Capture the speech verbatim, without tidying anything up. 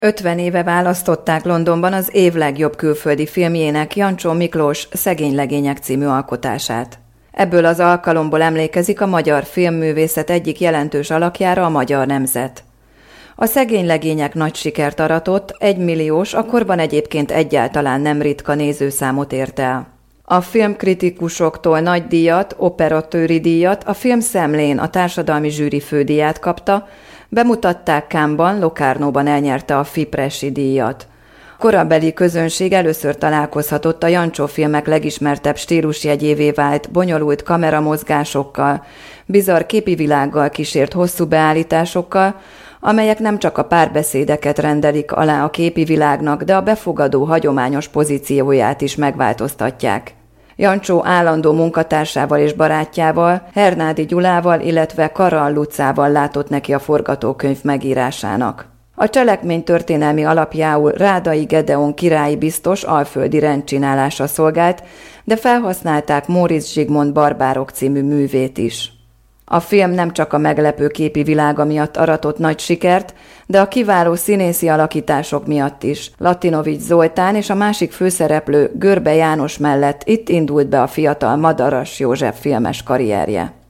ötven éve választották Londonban az év legjobb külföldi filmjének Jancsó Miklós Szegény legények című alkotását. Ebből az alkalomból emlékezik a magyar filmművészet egyik jelentős alakjára, a Magyar Nemzet. A Szegény legények nagy sikert aratott, egymilliós, akkorban egyébként egyáltalán nem ritka nézőszámot ért el. A filmkritikusoktól nagy díjat, operatőri díjat, a Filmszemlén a társadalmi zsűri fődíját kapta, bemutatták Cannes-ban, Locarnóban elnyerte a Fipressi díjat. Korabeli közönség először találkozhatott a Jancsó filmek legismertebb stílusjegyévé vált bonyolult kameramozgásokkal, bizarr képi világgal kísért hosszú beállításokkal, amelyek nem csak a párbeszédeket rendelik alá a képi világnak, de a befogadó hagyományos pozícióját is megváltoztatják. Jancsó állandó munkatársával és barátjával, Hernádi Gyulával, illetve Karral Lucával látott neki a forgatókönyv megírásának. A cselekmény történelmi alapjául Rádai Gedeon királyi biztos alföldi rendcsinálása szolgált, de felhasználták Móricz Zsigmond Barbárok című művét is. A film nem csak a meglepő képi világa miatt aratott nagy sikert, de a kiváló színészi alakítások miatt is. Latinovics Zoltán és a másik főszereplő, Görbe János mellett itt indult be a fiatal Madaras József filmes karrierje.